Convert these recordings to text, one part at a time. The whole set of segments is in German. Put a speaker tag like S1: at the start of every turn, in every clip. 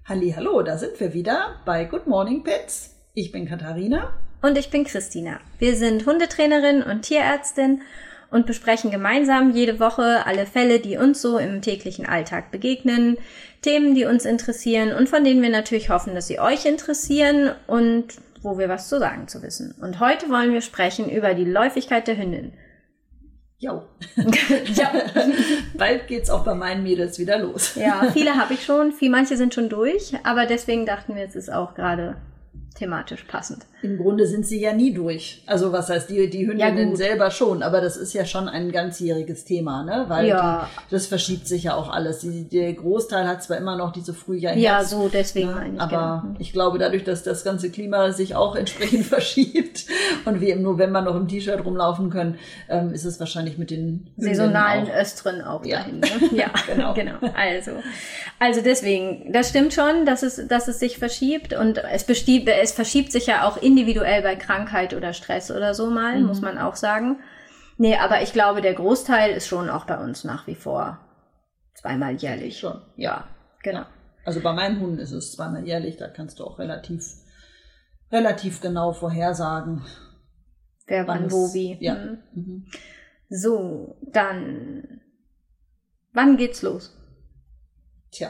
S1: Hallihallo, da sind wir wieder bei Good Morning Pets. Ich bin Katharina.
S2: Und ich bin Christina. Wir sind Hundetrainerin und Tierärztin und besprechen gemeinsam jede Woche alle Fälle, die uns so im täglichen Alltag begegnen, Themen, die uns interessieren und von denen wir natürlich hoffen, dass sie euch interessieren und wo wir was zu sagen zu wissen. Und heute wollen wir sprechen über die Läufigkeit der Hündin.
S1: Jo. Ja. Bald geht's auch bei meinen Mädels wieder los.
S2: Ja, viele habe ich schon, manche sind schon durch, aber deswegen dachten wir, es ist auch gerade thematisch passend.
S1: Im Grunde sind sie ja nie durch. Also was heißt, die Hündinnen selber schon, aber das ist ja schon ein ganzjähriges Thema, ne? Weil das verschiebt sich ja auch alles. Der Großteil hat zwar immer noch diese Frühjahr-Herbst.
S2: Ja, so deswegen meine ich.
S1: Aber ich glaube, dadurch, dass das ganze Klima sich auch entsprechend verschiebt und wir im November noch im T-Shirt rumlaufen können, ist es wahrscheinlich mit den
S2: saisonalen Östern auch dahin. Ne? Ja, genau. Also deswegen, das stimmt schon, dass es sich verschiebt und es verschiebt sich ja auch individuell bei Krankheit oder Stress oder so mal, muss man auch sagen. Nee, aber ich glaube, der Großteil ist schon auch bei uns nach wie vor zweimal jährlich.
S1: Schon.
S2: Ja, genau.
S1: Ja. Also bei meinen Hunden ist es zweimal jährlich, da kannst du auch relativ genau vorhersagen.
S2: Wer wann, wo, wie.
S1: Ja.
S2: So, dann, wann geht's los?
S1: Tja,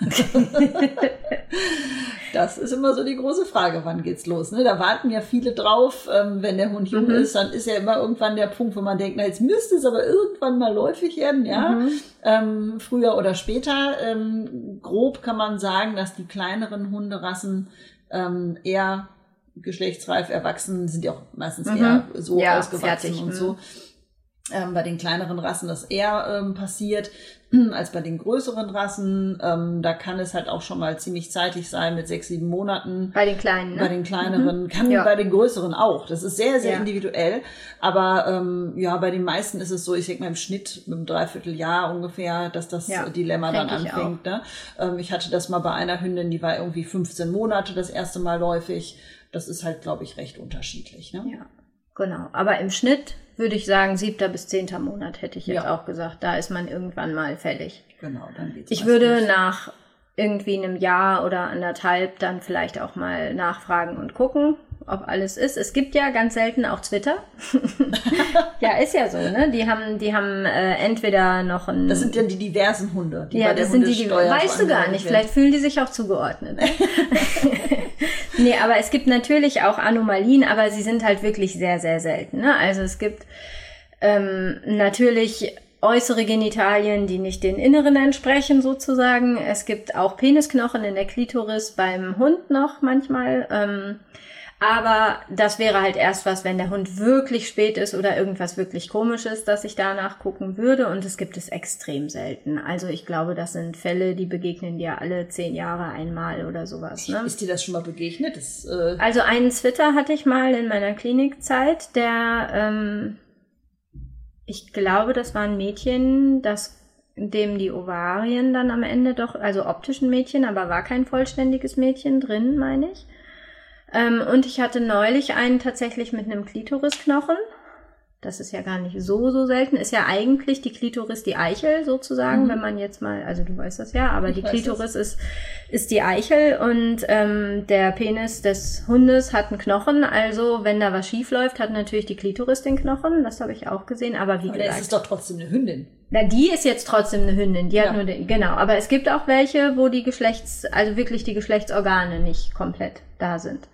S1: das ist immer so die große Frage, wann geht's los? Ne? Da warten ja viele drauf, wenn der Hund jung ist, dann ist ja immer irgendwann der Punkt, wo man denkt, na jetzt müsste es aber irgendwann mal läufig werden, ja, früher oder später. Grob kann man sagen, dass die kleineren Hunderassen eher geschlechtsreif erwachsen sind, ja auch meistens eher so ausgewachsen fertig, und so. Bei den kleineren Rassen das eher passiert als bei den größeren Rassen. Da kann es halt auch schon mal ziemlich zeitig sein mit 6, 7 Monaten.
S2: Bei den kleinen, ne?
S1: Bei den kleineren, bei den größeren auch. Das ist sehr, sehr individuell. Aber bei den meisten ist es so, ich denke mal im Schnitt mit einem Dreivierteljahr ungefähr, dass das Dilemma dann anfängt. Ne? Ich hatte das mal bei einer Hündin, die war irgendwie 15 Monate das erste Mal läufig. Das ist halt, glaube ich, recht unterschiedlich. Ne?
S2: Ja, genau. Aber im Schnitt würde ich sagen, 7. bis 10. Monat hätte ich jetzt auch gesagt. Da ist man irgendwann mal fällig.
S1: Genau, dann geht's.
S2: Ich würde nach irgendwie einem Jahr oder 1,5 dann vielleicht auch mal nachfragen und gucken, ob alles ist. Es gibt ja ganz selten auch Zwitter. Ja, ist ja so, ne? Die haben entweder noch ein...
S1: Das sind ja die diversen Hunde, die bei der
S2: das sind
S1: Hundesteuer
S2: weißt du gar nicht, vielleicht fühlen die sich auch zugeordnet. Ne? Nee, aber es gibt natürlich auch Anomalien, aber sie sind halt wirklich sehr, sehr selten. Ne? Also es gibt natürlich äußere Genitalien, die nicht den inneren entsprechen sozusagen. Es gibt auch Penisknochen in der Klitoris beim Hund noch manchmal. Aber das wäre halt erst was, wenn der Hund wirklich spät ist oder irgendwas wirklich Komisches, dass ich danach gucken würde. Und es gibt es extrem selten. Also ich glaube, das sind Fälle, die begegnen dir alle 10 Jahre einmal oder sowas. Ne?
S1: Ist dir das schon mal begegnet?
S2: Also einen Zwitter hatte ich mal in meiner Klinikzeit, der, ich glaube, das war ein Mädchen, dem die Ovarien dann am Ende doch, also optischen Mädchen, aber war kein vollständiges Mädchen drin, meine ich. Und ich hatte neulich einen tatsächlich mit einem Klitorisknochen. Das ist ja gar nicht so selten. Ist ja eigentlich die Klitoris die Eichel sozusagen, wenn man jetzt mal, also du weißt das ja, aber die Klitoris ist die Eichel und der Penis des Hundes hat einen Knochen. Also wenn da was schief läuft, hat natürlich die Klitoris den Knochen. Das habe ich auch gesehen, aber wie gesagt.
S1: Das ist doch trotzdem eine Hündin.
S2: Na, die ist jetzt trotzdem eine Hündin. Die hat nur genau. Aber es gibt auch welche, wo also wirklich die Geschlechtsorgane nicht komplett da sind.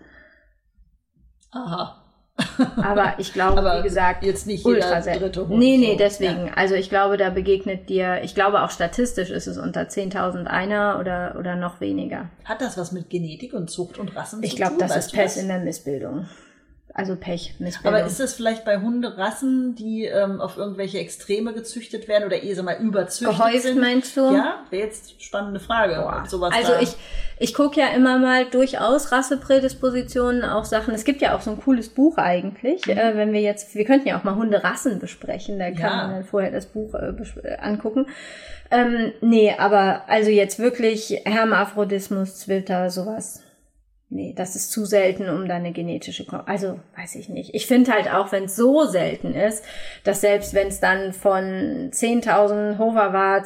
S1: Aha.
S2: Aber ich glaube, wie gesagt,
S1: jetzt nicht jeder dritte Hund.
S2: Nee, deswegen. Ja. Also ich glaube, da begegnet dir, ich glaube auch statistisch ist es unter 10.000 einer oder noch weniger.
S1: Hat das was mit Genetik und Zucht und Rassen zu tun?
S2: Ich glaube, das ist Pech in der Missbildung. Also Missbildung.
S1: Aber ist das vielleicht bei Hunderassen, die auf irgendwelche Extreme gezüchtet werden oder überzüchtet
S2: gehäuft,
S1: sind?
S2: Meinst du?
S1: Ja, wäre jetzt eine spannende Frage. Ob sowas
S2: also ich gucke ja immer mal durchaus Rasseprädispositionen, auch Sachen. Es gibt ja auch so ein cooles Buch eigentlich. Wir könnten ja auch mal Hunderassen besprechen. Da kann man dann vorher das Buch angucken. Nee, aber also jetzt wirklich Hermaphrodismus, Zwitter, sowas. Nee, das ist zu selten, um da eine genetische... Also, weiß ich nicht. Ich finde halt auch, wenn es so selten ist, dass selbst wenn es dann von 10.000 Hoverwarts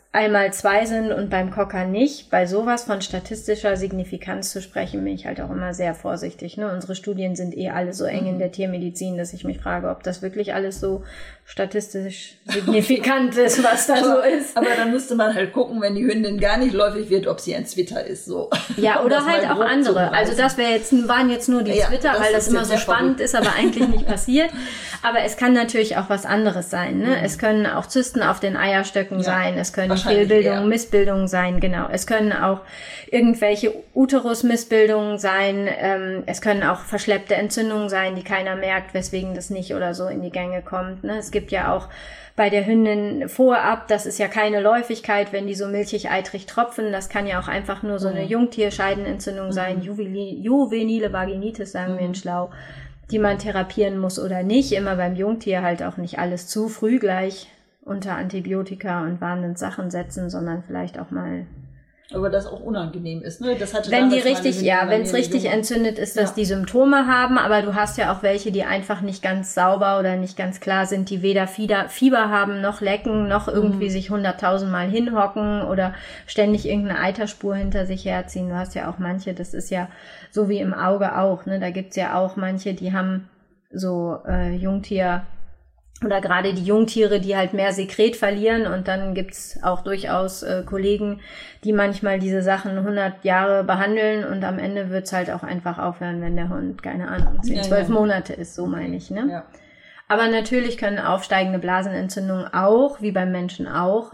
S2: einmal 2 sind und beim Cocker nicht. Bei sowas von statistischer Signifikanz zu sprechen, bin ich halt auch immer sehr vorsichtig. Ne? Unsere Studien sind alle so eng in der Tiermedizin, dass ich mich frage, ob das wirklich alles so statistisch signifikant ist, was da so ist.
S1: Aber dann müsste man halt gucken, wenn die Hündin gar nicht läufig wird, ob sie ein Zwitter ist. So.
S2: Ja, oder halt auch andere. Also das waren jetzt nur die Zwitter, weil das immer so spannend ist, aber eigentlich nicht passiert. Aber es kann natürlich auch was anderes sein. Ne? Es können auch Zysten auf den Eierstöcken sein, es können Fehlbildungen, Missbildungen sein, genau. Es können auch irgendwelche Uterusmissbildungen sein, es können auch verschleppte Entzündungen sein, die keiner merkt, weswegen das nicht oder so in die Gänge kommt. Ne? Es gibt ja auch bei der Hündin vorab, das ist ja keine Läufigkeit, wenn die so milchig-eitrig tropfen, das kann ja auch einfach nur so eine Jungtierscheidenentzündung sein, juvenile Vaginitis, sagen wir in Schlau, die man therapieren muss oder nicht. Immer beim Jungtier halt auch nicht alles zu früh gleich unter Antibiotika und warnenden Sachen setzen, sondern vielleicht auch mal.
S1: Aber das auch unangenehm ist, ne? Das hatte
S2: wenn die richtig, wenn es richtig entzündet ist, dass die Symptome haben, aber du hast ja auch welche, die einfach nicht ganz sauber oder nicht ganz klar sind, die weder Fieber haben, noch lecken, noch irgendwie sich 100.000 Mal hinhocken oder ständig irgendeine Eiterspur hinter sich herziehen. Du hast ja auch manche, das ist ja so wie im Auge auch, ne? Da gibt's ja auch manche, die haben so Jungtier oder gerade die Jungtiere, die halt mehr Sekret verlieren, und dann gibt's auch durchaus Kollegen, die manchmal diese Sachen 100 Jahre behandeln und am Ende wird's halt auch einfach aufhören, wenn der Hund, keine Ahnung, 12 Monate ist, so meine ich, ne? Ja. Aber natürlich können aufsteigende Blasenentzündungen auch, wie beim Menschen auch,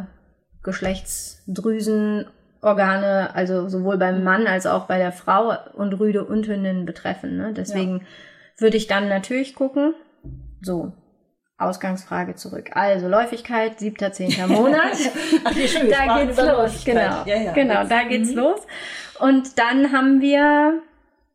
S2: Geschlechtsdrüsenorgane, also sowohl beim Mann als auch bei der Frau und Rüde und Hündin betreffen, ne? Deswegen würde ich dann natürlich gucken, so. Ausgangsfrage zurück. Also Läufigkeit, 7., 10. Monat.
S1: Ach,
S2: da geht's los. Genau, genau, da geht's los. Und dann haben wir,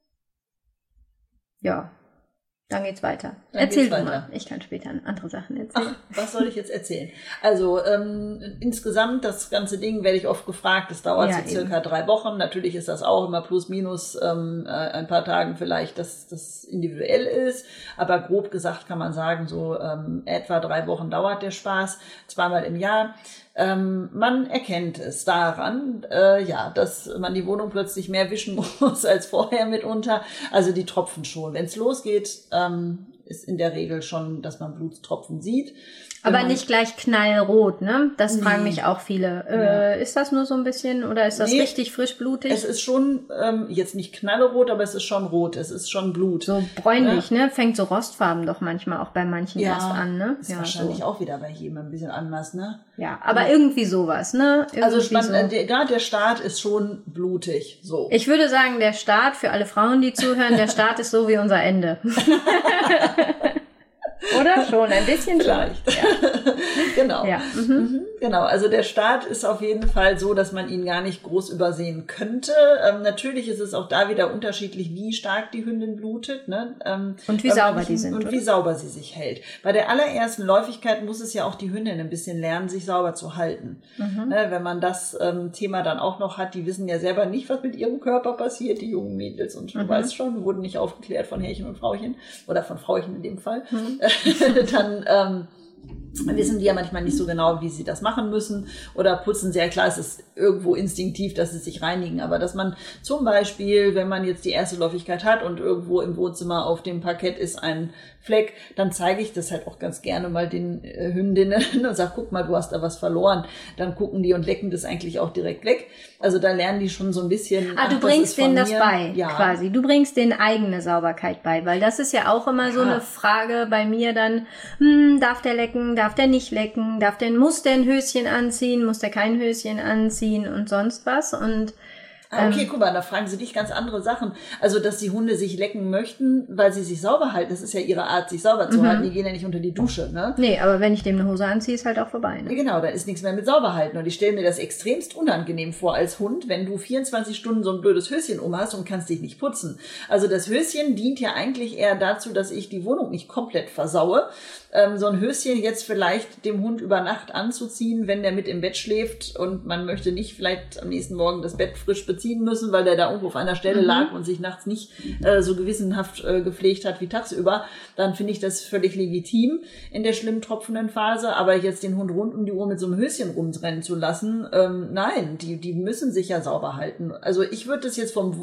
S2: dann geht's weiter. Erzähl du mal. Ich kann später andere Sachen erzählen.
S1: Ach, was soll ich jetzt erzählen? Also insgesamt, das ganze Ding werde ich oft gefragt. Das dauert so circa 3 Wochen. Natürlich ist das auch immer plus minus ein paar Tagen vielleicht, dass das individuell ist. Aber grob gesagt kann man sagen, so etwa 3 Wochen dauert der Spaß, 2-mal im Jahr. Man erkennt es daran, dass man die Wohnung plötzlich mehr wischen muss als vorher mitunter. Also die Tropfen schon. Wenn es losgeht, ist in der Regel schon, dass man Blutstropfen sieht.
S2: Aber nicht gleich knallrot, ne? Das fragen mich auch viele. Ist das nur so ein bisschen oder ist das richtig frischblutig?
S1: Es ist schon, jetzt nicht knallerot, aber es ist schon rot. Es ist schon Blut.
S2: So bräunlich, ne? Fängt so rostfarben doch manchmal auch bei manchen erst an, ne?
S1: Ist wahrscheinlich auch wieder bei jedem ein bisschen anders, ne?
S2: Ja, aber irgendwie sowas, ne?
S1: Gerade der Start ist schon blutig, so.
S2: Ich würde sagen, der Start, für alle Frauen, die zuhören, der Start ist so wie unser Ende. Oder schon, ein bisschen
S1: vielleicht. Ja. Genau. Ja. Genau, also der Start ist auf jeden Fall so, dass man ihn gar nicht groß übersehen könnte. Natürlich ist es auch da wieder unterschiedlich, wie stark die Hündin blutet, ne?
S2: Und wie sauber die sind.
S1: Und wie sauber sie sich hält. Bei der allerersten Läufigkeit muss es ja auch die Hündin ein bisschen lernen, sich sauber zu halten. Ne? Wenn man das Thema dann auch noch hat, die wissen ja selber nicht, was mit ihrem Körper passiert, die jungen Mädels. Und du weißt schon, wurden nicht aufgeklärt von Herrchen und Frauchen oder von Frauchen in dem Fall. Dann wissen die ja manchmal nicht so genau, wie sie das machen müssen oder putzen sehr klar, es ist irgendwo instinktiv, dass sie sich reinigen, aber dass man zum Beispiel, wenn man jetzt die erste Läufigkeit hat und irgendwo im Wohnzimmer auf dem Parkett ist ein Fleck, dann zeige ich das halt auch ganz gerne mal den Hündinnen und sage, guck mal, du hast da was verloren. Dann gucken die und lecken das eigentlich auch direkt weg. Also da lernen die schon so ein bisschen.
S2: Du bringst denen das bei, quasi. Du bringst denen eigene Sauberkeit bei, weil das ist ja auch immer so eine Frage bei mir dann, darf der lecken, darf der nicht lecken, muss der ein Höschen anziehen, muss der kein Höschen anziehen und sonst was und
S1: okay, guck mal, da fragen sie dich ganz andere Sachen. Also, dass die Hunde sich lecken möchten, weil sie sich sauber halten, das ist ja ihre Art, sich sauber zu halten. Die gehen ja nicht unter die Dusche, ne?
S2: Nee, aber wenn ich dem eine Hose anziehe, ist halt auch vorbei, ne?
S1: Ja, genau, da ist nichts mehr mit sauber halten. Und ich stelle mir das extremst unangenehm vor als Hund, wenn du 24 Stunden so ein blödes Höschen hast und kannst dich nicht putzen. Also das Höschen dient ja eigentlich eher dazu, dass ich die Wohnung nicht komplett versaue. so ein Höschen jetzt vielleicht dem Hund über Nacht anzuziehen, wenn der mit im Bett schläft und man möchte nicht vielleicht am nächsten Morgen das Bett frisch beziehen müssen, weil der da irgendwo auf einer Stelle lag und sich nachts nicht so gewissenhaft gepflegt hat wie tagsüber, dann finde ich das völlig legitim in der schlimm tropfenden Phase. Aber jetzt den Hund rund um die Uhr mit so einem Höschen rumrennen zu lassen, nein, die müssen sich ja sauber halten. Also ich würde das jetzt vom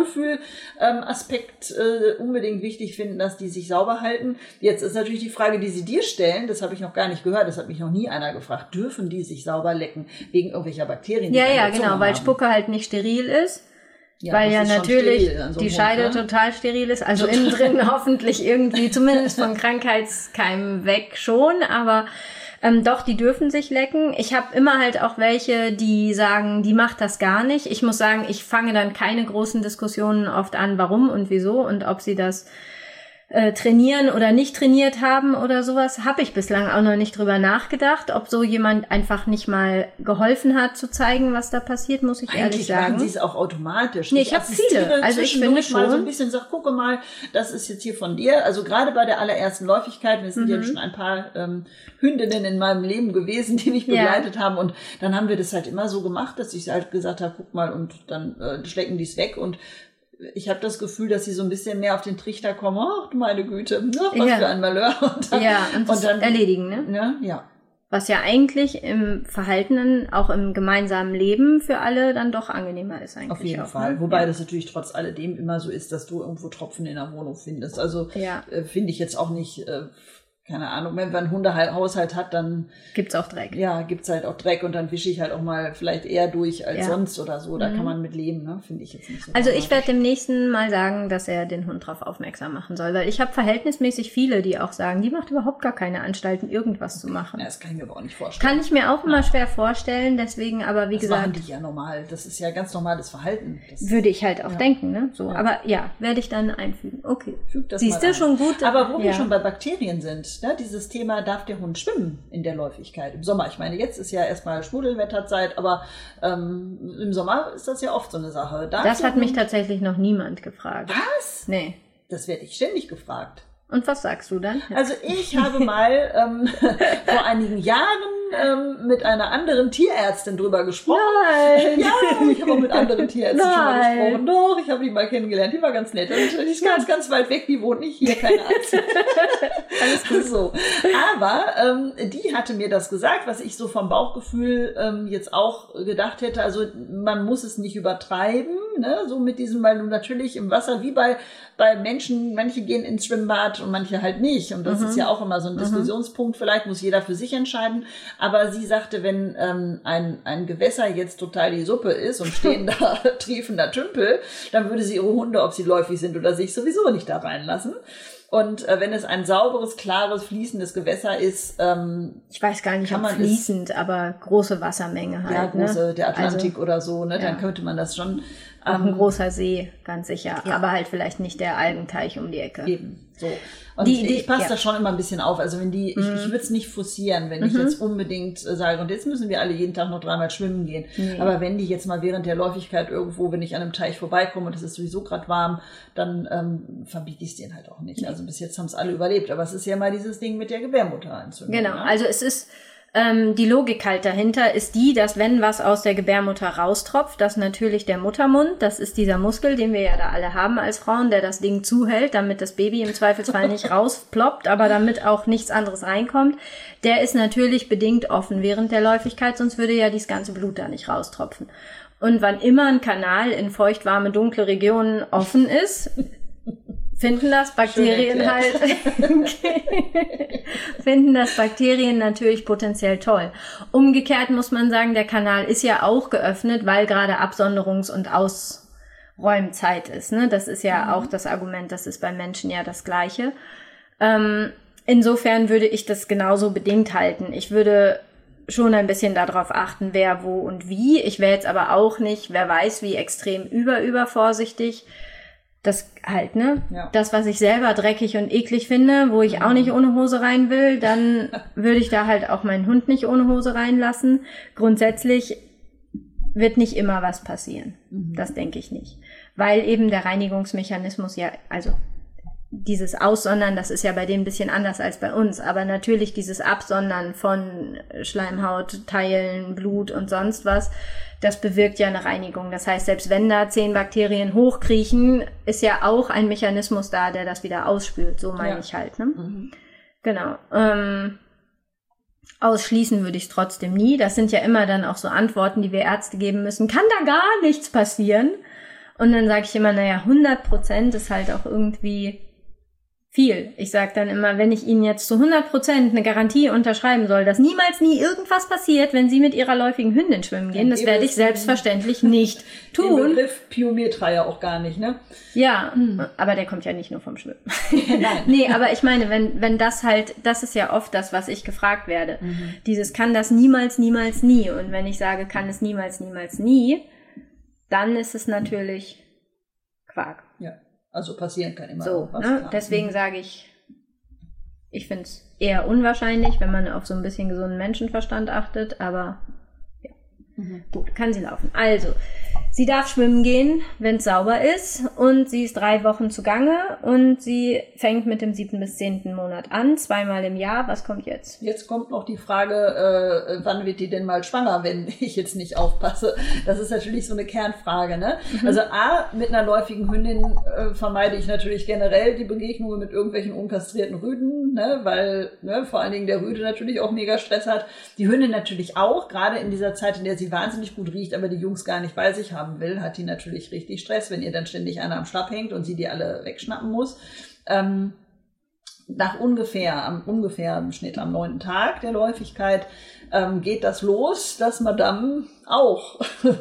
S1: Wohlfühl-Aspekt unbedingt wichtig finden, dass die sich sauber halten. Jetzt ist natürlich die Frage, die sie dir stellen, das habe ich noch gar nicht gehört, das hat mich noch nie einer gefragt, dürfen die sich sauber lecken wegen irgendwelcher Bakterien?
S2: Ja, genau, weil Spucke halt nicht steril ist. Ja, weil ja natürlich die Scheide total steril ist, also innen drin hoffentlich irgendwie, zumindest von Krankheitskeimen weg schon, aber doch, die dürfen sich lecken. Ich habe immer halt auch welche, die sagen, die macht das gar nicht. Ich muss sagen, ich fange dann keine großen Diskussionen oft an, warum und wieso und ob sie das trainieren oder nicht trainiert haben oder sowas, habe ich bislang auch noch nicht drüber nachgedacht, ob so jemand einfach nicht mal geholfen hat, zu zeigen, was da passiert, muss ich ehrlich sagen.
S1: Machen sie es auch automatisch.
S2: Nee, ich habe viele. Also ich finde schon.
S1: Mal so ein bisschen sag, gucke mal, das ist jetzt hier von dir. Also gerade bei der allerersten Läufigkeit, wir sind ja schon ein paar Hündinnen in meinem Leben gewesen, die mich begleitet haben und dann haben wir das halt immer so gemacht, dass ich halt gesagt habe, guck mal und dann schlecken die es weg und ich habe das Gefühl, dass sie so ein bisschen mehr auf den Trichter kommen. Ach, meine Güte, was für ein Malheur.
S2: Und dann erledigen, ne?
S1: Ja.
S2: Was ja eigentlich im Verhaltenen, auch im gemeinsamen Leben für alle dann doch angenehmer ist eigentlich.
S1: Auf jeden Fall. Wobei das natürlich trotz alledem immer so ist, dass du irgendwo Tropfen in der Wohnung findest. Also finde ich jetzt auch nicht... keine Ahnung, wenn man einen Hundehaushalt hat, dann...
S2: Gibt's auch Dreck.
S1: Ja, gibt's halt auch Dreck und dann wische ich halt auch mal vielleicht eher durch als sonst oder so. Da kann man mit leben, ne? Finde ich jetzt nicht so.
S2: Also ich werde dem Nächsten mal sagen, dass er den Hund drauf aufmerksam machen soll, weil ich habe verhältnismäßig viele, die auch sagen, die macht überhaupt gar keine Anstalten, irgendwas zu machen.
S1: Ja, das kann ich mir aber auch nicht vorstellen.
S2: Kann ich mir auch immer schwer vorstellen, deswegen aber wie gesagt...
S1: Das machen die ja normal, das ist ja ganz normales Verhalten.
S2: Würde ich halt auch denken, ne? So, aber werde ich dann einfügen. Okay.
S1: Siehst du, schon gut. Aber wo wir schon bei Bakterien sind, ne, dieses Thema, darf der Hund schwimmen in der Läufigkeit im Sommer? Ich meine, jetzt ist ja erstmal Schmuddelwetterzeit, aber im Sommer ist das ja oft so eine Sache.
S2: Das hat mich tatsächlich noch niemand gefragt.
S1: Was?
S2: Nee.
S1: Das werde ich ständig gefragt.
S2: Und was sagst du dann?
S1: Also ich habe mal vor einigen Jahren mit einer anderen Tierärztin drüber gesprochen.
S2: Nein!
S1: Ja, ich habe auch mit anderen Tierärzten schon mal gesprochen. Doch, ich habe die mal kennengelernt. Die war ganz nett. Und die ist ganz, ganz weit weg. Die wohnt nicht hier, keine Arzt. Alles gut so. Aber die hatte mir das gesagt, was ich so vom Bauchgefühl jetzt auch gedacht hätte. Also man muss es nicht übertreiben, ne? So mit diesem, weil du natürlich im Wasser, wie bei Menschen, manche gehen ins Schwimmbad und manche halt nicht. Und das ist ja auch immer so ein Diskussionspunkt. Vielleicht muss jeder für sich entscheiden. Aber sie sagte, wenn ein Gewässer jetzt total die Suppe ist und stehen da triefender Tümpel, dann würde sie ihre Hunde, ob sie läufig sind oder sich, sowieso nicht da reinlassen. Und wenn es ein sauberes, klares, fließendes Gewässer ist,
S2: ich weiß gar nicht, ob fließend, aber große Wassermenge halt.
S1: Ja, große, ne? Der Atlantik also, oder so, ne? Dann könnte man das schon.
S2: Auch ein großer See, ganz sicher. Ja. Aber halt vielleicht nicht der Algenteich um die Ecke.
S1: Eben, so. Und ich passe da schon immer ein bisschen auf. Also wenn ich würde es nicht forcieren, wenn ich jetzt unbedingt sage, und jetzt müssen wir alle jeden Tag noch 3-mal schwimmen gehen. Aber wenn die jetzt mal während der Läufigkeit irgendwo, wenn ich an einem Teich vorbeikomme und es ist sowieso gerade warm, dann verbiete ich es denen halt auch nicht. Also bis jetzt haben es alle überlebt. Aber es ist ja mal dieses Ding mit der Gebärmutterentzündung.
S2: Genau,
S1: ne?
S2: Also es ist... die Logik halt dahinter ist die, dass wenn was aus der Gebärmutter raustropft, dass natürlich der Muttermund, das ist dieser Muskel, den wir ja da alle haben als Frauen, der das Ding zuhält, damit das Baby im Zweifelsfall nicht rausploppt, aber damit auch nichts anderes reinkommt, der ist natürlich bedingt offen während der Läufigkeit, sonst würde ja dieses ganze Blut da nicht raustropfen. Und wann immer ein Kanal in feuchtwarme, dunkle Regionen offen ist, finden das Bakterien finden das Bakterien natürlich potenziell toll. Umgekehrt muss man sagen, der Kanal ist ja auch geöffnet, weil gerade Absonderungs- und Ausräumzeit ist. Ne? Das ist ja auch das Argument, das ist bei Menschen ja das Gleiche. Insofern würde ich das genauso bedingt halten. Ich würde schon ein bisschen darauf achten, wer, wo und wie. Ich wäre jetzt aber auch nicht, wer weiß, wie extrem vorsichtig. Das halt, ne? Ja. Das, was ich selber dreckig und eklig finde, wo ich auch nicht ohne Hose rein will, dann würde ich da halt auch meinen Hund nicht ohne Hose reinlassen. Grundsätzlich wird nicht immer was passieren. Das denke ich nicht. Weil eben der Reinigungsmechanismus ja, also dieses Aussondern, das ist ja bei denen ein bisschen anders als bei uns, aber natürlich dieses Absondern von Schleimhaut, Teilen, Blut und sonst was, das bewirkt ja eine Reinigung. Das heißt, selbst wenn da 10 Bakterien hochkriechen, ist ja auch ein Mechanismus da, der das wieder ausspült. So meine ich halt, ne? Mhm. Genau. Ausschließen würde ich es trotzdem nie. Das sind ja immer dann auch so Antworten, die wir Ärzte geben müssen. Kann da gar nichts passieren? Und dann sage ich immer, 100% ist halt auch irgendwie viel. Ich sage dann immer, wenn ich Ihnen jetzt zu 100% eine Garantie unterschreiben soll, dass niemals nie irgendwas passiert, wenn Sie mit Ihrer läufigen Hündin schwimmen gehen, das werde ich selbstverständlich nicht tun.
S1: Den Begriff Pyometra ja auch gar nicht, ne?
S2: Ja, aber der kommt ja nicht nur vom Schwimmen. Nein. Nee, aber ich meine, wenn das halt, das ist ja oft das, was ich gefragt werde. Mhm. Dieses kann das niemals, niemals, nie. Und wenn ich sage, kann es niemals, niemals, nie, dann ist es natürlich Quark.
S1: Ja. Also passieren kann immer
S2: so, was. Ne? Deswegen sage ich finde es eher unwahrscheinlich, wenn man auf so ein bisschen gesunden Menschenverstand achtet, aber ja. Gut, kann sie laufen. Also, sie darf schwimmen gehen, wenn es sauber ist, und sie ist 3 Wochen zugange und sie fängt mit dem 7. bis 10. Monat an, 2-mal im Jahr. Was kommt jetzt?
S1: Jetzt kommt noch die Frage, wann wird die denn mal schwanger, wenn ich jetzt nicht aufpasse? Das ist natürlich so eine Kernfrage, ne? Also mit einer läufigen Hündin vermeide ich natürlich generell die Begegnungen mit irgendwelchen unkastrierten Rüden, ne? Weil vor allen Dingen der Rüde natürlich auch mega Stress hat. Die Hündin natürlich auch, gerade in dieser Zeit, in der sie wahnsinnig gut riecht, aber die Jungs gar nicht bei sich haben will, hat die natürlich richtig Stress, wenn ihr dann ständig einer am Schlapp hängt und sie die alle wegschnappen muss. Nach ungefähr im Schnitt am 9. Tag der Läufigkeit geht das los, dass Madame auch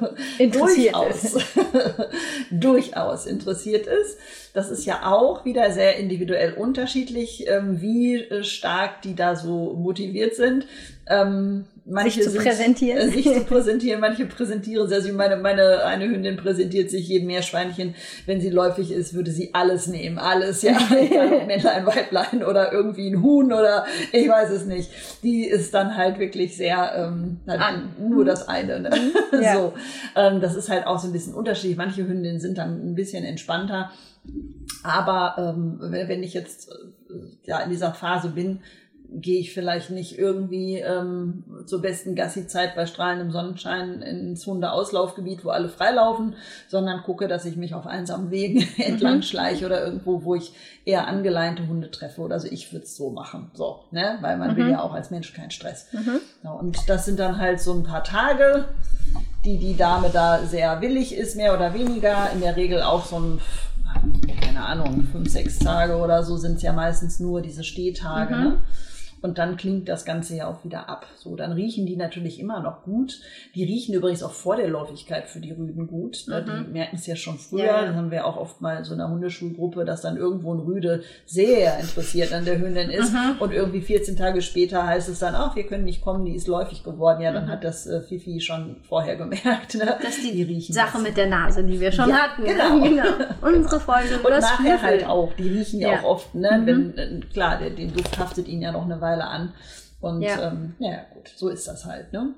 S1: durchaus interessiert ist. Das ist ja auch wieder sehr individuell unterschiedlich, wie stark die da so motiviert sind. Manche
S2: sich zu präsentieren.
S1: Manche präsentieren sehr. Also meine eine Hündin präsentiert sich jedem Meerschweinchen, wenn sie läufig ist, würde sie alles nehmen. Alles, ja. Männlein, Weiblein oder irgendwie ein Huhn oder ich weiß es nicht. Die ist dann halt wirklich sehr, nur das eine. Ne? Ja. So, das ist halt auch so ein bisschen unterschiedlich. Manche Hündinnen sind dann ein bisschen entspannter. Aber wenn ich jetzt in dieser Phase bin, gehe ich vielleicht nicht irgendwie zur besten Gassi-Zeit bei strahlendem Sonnenschein ins Hundeauslaufgebiet, wo alle freilaufen, sondern gucke, dass ich mich auf einsamen Wegen entlang schleiche oder irgendwo, wo ich eher angeleinte Hunde treffe. Oder so, ich würde es so machen, so, ne? Weil man will ja auch als Mensch keinen Stress. Ja, und das sind dann halt so ein paar Tage, die Dame da sehr willig ist, mehr oder weniger. In der Regel auch so ein, keine Ahnung, 5-6 Tage oder so sind es ja meistens nur diese Stehtage, ne? Und dann klingt das Ganze ja auch wieder ab. So, dann riechen die natürlich immer noch gut. Die riechen übrigens auch vor der Läufigkeit für die Rüden gut. Ne? Die merken es ja schon früher. Ja. Das haben wir auch oft mal in so einer Hundeschulgruppe, dass dann irgendwo ein Rüde sehr interessiert an der Hündin ist. Und irgendwie 14 Tage später heißt es dann, wir können nicht kommen, die ist läufig geworden. Ja, dann hat das Fifi schon vorher gemerkt. Ne?
S2: Das ist die riechen Sache mit der Nase, die wir schon hatten. Genau. Unsere Folge.
S1: Und nachher halt auch. Die riechen ja auch oft. Ne? Wenn, klar, den Duft haftet ihnen ja noch eine Weile an. Und gut, so ist das halt, ne?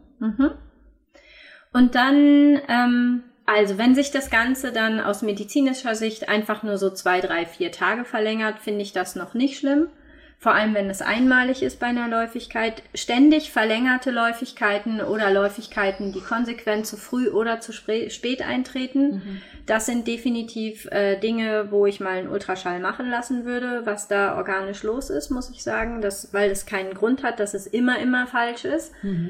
S2: Und dann, also wenn sich das Ganze dann aus medizinischer Sicht einfach nur so 2, 3, 4 Tage verlängert, finde ich das noch nicht schlimm. Vor allem, wenn es einmalig ist bei einer Läufigkeit. Ständig verlängerte Läufigkeiten oder Läufigkeiten, die konsequent zu früh oder zu spät eintreten, das sind definitiv Dinge, wo ich mal einen Ultraschall machen lassen würde, was da organisch los ist, muss ich sagen, weil es keinen Grund hat, dass es immer falsch ist.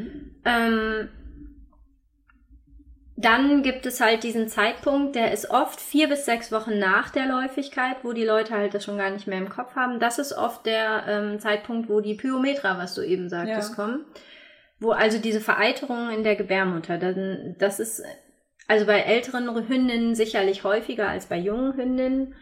S2: Dann gibt es halt diesen Zeitpunkt, der ist oft 4 bis 6 Wochen nach der Läufigkeit, wo die Leute halt das schon gar nicht mehr im Kopf haben. Das ist oft der Zeitpunkt, wo die Pyometra, was du eben sagtest, kommen. Wo also diese Vereiterung in der Gebärmutter, das ist also bei älteren Hündinnen sicherlich häufiger als bei jungen Hündinnen.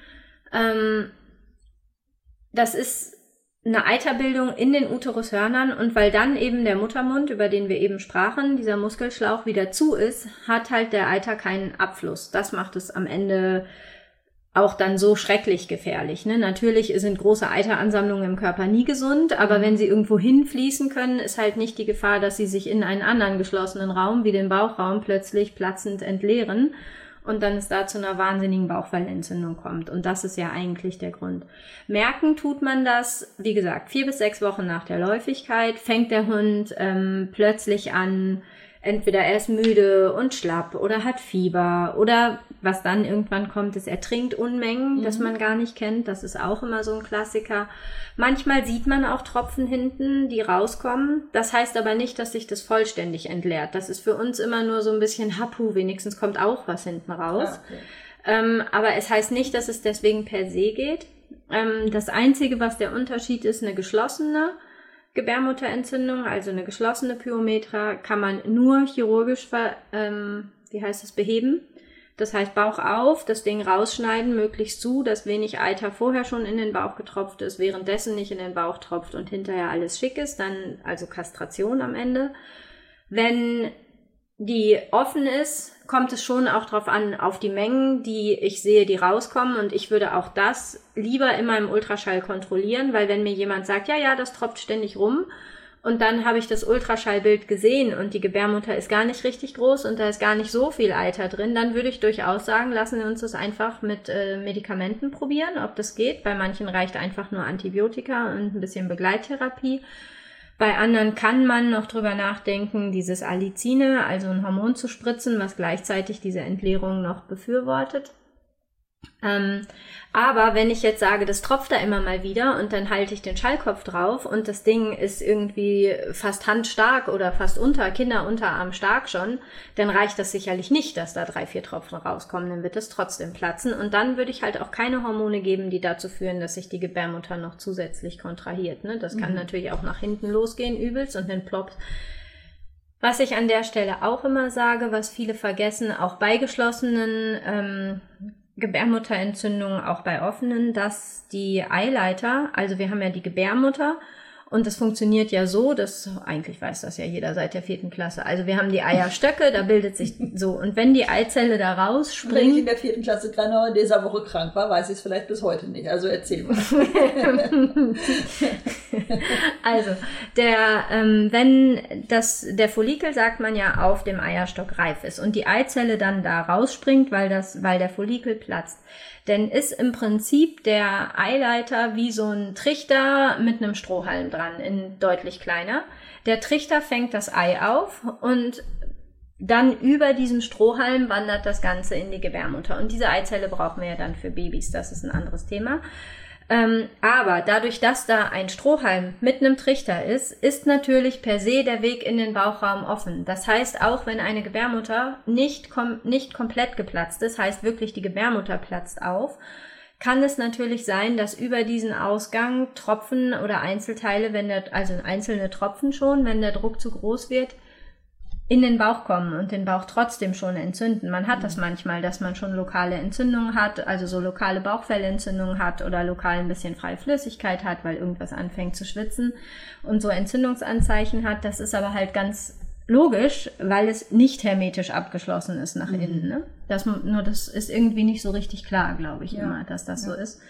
S2: Das ist eine Eiterbildung in den Uterushörnern, und weil dann eben der Muttermund, über den wir eben sprachen, dieser Muskelschlauch wieder zu ist, hat halt der Eiter keinen Abfluss. Das macht es am Ende auch dann so schrecklich gefährlich. Ne? Natürlich sind große Eiteransammlungen im Körper nie gesund, aber wenn sie irgendwo hinfließen können, ist halt nicht die Gefahr, dass sie sich in einen anderen geschlossenen Raum, wie den Bauchraum, plötzlich platzend entleeren. und dann es da zu einer wahnsinnigen Bauchfellentzündung kommt. Und das ist ja eigentlich der Grund. Merken tut man das, wie gesagt, 4 bis 6 Wochen nach der Läufigkeit fängt der Hund plötzlich an, entweder er ist müde und schlapp oder hat Fieber oder was dann irgendwann kommt, ist, er trinkt Unmengen, das man gar nicht kennt. Das ist auch immer so ein Klassiker. Manchmal sieht man auch Tropfen hinten, die rauskommen. Das heißt aber nicht, dass sich das vollständig entleert. Das ist für uns immer nur so ein bisschen Hapu, wenigstens kommt auch was hinten raus. Okay. Aber es heißt nicht, dass es deswegen per se geht. Das Einzige, was der Unterschied ist, eine geschlossene Gebärmutterentzündung, also eine geschlossene Pyometra, kann man nur chirurgisch beheben. Das heißt, Bauch auf, das Ding rausschneiden, möglichst zu, dass wenig Eiter vorher schon in den Bauch getropft ist, währenddessen nicht in den Bauch tropft und hinterher alles schick ist, dann also Kastration am Ende. Wenn die offen ist, kommt es schon auch drauf an, auf die Mengen, die ich sehe, die rauskommen, und ich würde auch das lieber immer im Ultraschall kontrollieren, weil wenn mir jemand sagt, ja, das tropft ständig rum, und dann habe ich das Ultraschallbild gesehen und die Gebärmutter ist gar nicht richtig groß und da ist gar nicht so viel Eiter drin, dann würde ich durchaus sagen, lassen wir uns das einfach mit Medikamenten probieren, ob das geht. Bei manchen reicht einfach nur Antibiotika und ein bisschen Begleittherapie. Bei anderen kann man noch drüber nachdenken, dieses Allicine, also ein Hormon zu spritzen, was gleichzeitig diese Entleerung noch befürwortet. Aber wenn ich jetzt sage, das tropft da immer mal wieder und dann halte ich den Schallkopf drauf und das Ding ist irgendwie fast handstark oder fast Kinderunterarm stark schon, dann reicht das sicherlich nicht, dass da 3-4 Tropfen rauskommen, dann wird es trotzdem platzen und dann würde ich halt auch keine Hormone geben, die dazu führen, dass sich die Gebärmutter noch zusätzlich kontrahiert. Ne? Das kann natürlich auch nach hinten losgehen, übelst, und dann ploppt. Was ich an der Stelle auch immer sage, was viele vergessen, auch bei geschlossenen Gebärmutterentzündungen, auch bei offenen, dass die Eileiter, also wir haben ja die Gebärmutter und das funktioniert ja so, dass, eigentlich weiß das ja jeder seit der 4. Klasse, also wir haben die Eierstöcke, da bildet sich so, und wenn die Eizelle da rausspringt...
S1: Wenn ich in der 4. Klasse gerade noch in dieser Woche krank war, weiß ich es vielleicht bis heute nicht, also erzähl mal.
S2: Also, wenn der Follikel, sagt man ja, auf dem Eierstock reif ist und die Eizelle dann da rausspringt, weil der Follikel platzt, dann ist im Prinzip der Eileiter wie so ein Trichter mit einem Strohhalm dran, in deutlich kleiner. Der Trichter fängt das Ei auf und dann über diesem Strohhalm wandert das Ganze in die Gebärmutter. Und diese Eizelle brauchen wir ja dann für Babys, das ist ein anderes Thema. Aber dadurch, dass da ein Strohhalm mit einem Trichter ist natürlich per se der Weg in den Bauchraum offen. Das heißt, auch wenn eine Gebärmutter nicht komplett geplatzt ist, heißt wirklich die Gebärmutter platzt auf, kann es natürlich sein, dass über diesen Ausgang Tropfen oder Einzelteile, also einzelne Tropfen schon, wenn der Druck zu groß wird, in den Bauch kommen und den Bauch trotzdem schon entzünden. Man hat das manchmal, dass man schon lokale Entzündungen hat, also so lokale Bauchfellentzündungen hat oder lokal ein bisschen freie Flüssigkeit hat, weil irgendwas anfängt zu schwitzen und so Entzündungsanzeichen hat. Das ist aber halt ganz logisch, weil es nicht hermetisch abgeschlossen ist nach innen. Ne? Das ist irgendwie nicht so richtig klar, glaube ich immer, dass das so ist.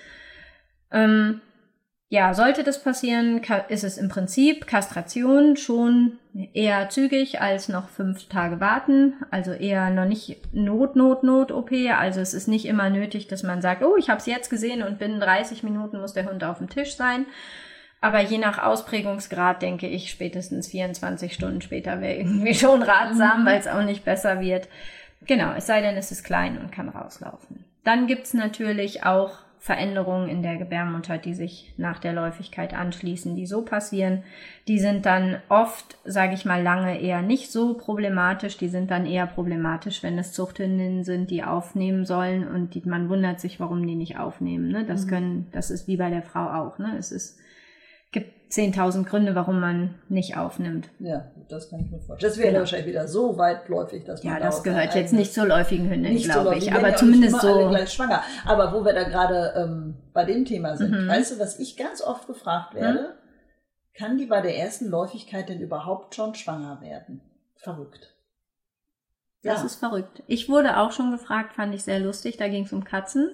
S2: Ja, sollte das passieren, ist es im Prinzip Kastration schon eher zügig als noch 5 Tage warten, also eher noch nicht Not-OP, also es ist nicht immer nötig, dass man sagt, oh, ich habe es jetzt gesehen und binnen 30 Minuten muss der Hund auf dem Tisch sein, aber je nach Ausprägungsgrad denke ich, spätestens 24 Stunden später wäre irgendwie schon ratsam, weil es auch nicht besser wird. Genau, es sei denn, es ist klein und kann rauslaufen. Dann gibt's natürlich auch Veränderungen in der Gebärmutter, die sich nach der Läufigkeit anschließen, die so passieren. Die sind dann oft, sage ich mal, lange eher nicht so problematisch. Die sind dann eher problematisch, wenn es Zuchthündinnen sind, die aufnehmen sollen und man wundert sich, warum die nicht aufnehmen. Ne? Das ist wie bei der Frau auch. Ne? Gibt 10.000 Gründe, warum man nicht aufnimmt.
S1: Ja, das kann ich mir vorstellen. Das wäre wahrscheinlich wieder so weitläufig, dass man
S2: das gehört jetzt nicht zur läufigen Hündin, glaube ich.
S1: Aber zumindest so. Alle gleich schwanger. Aber wo wir da gerade bei dem Thema sind, weißt du, was ich ganz oft gefragt werde, kann die bei der ersten Läufigkeit denn überhaupt schon schwanger werden? Verrückt.
S2: Das ist verrückt. Ich wurde auch schon gefragt, fand ich sehr lustig, da ging es um Katzen,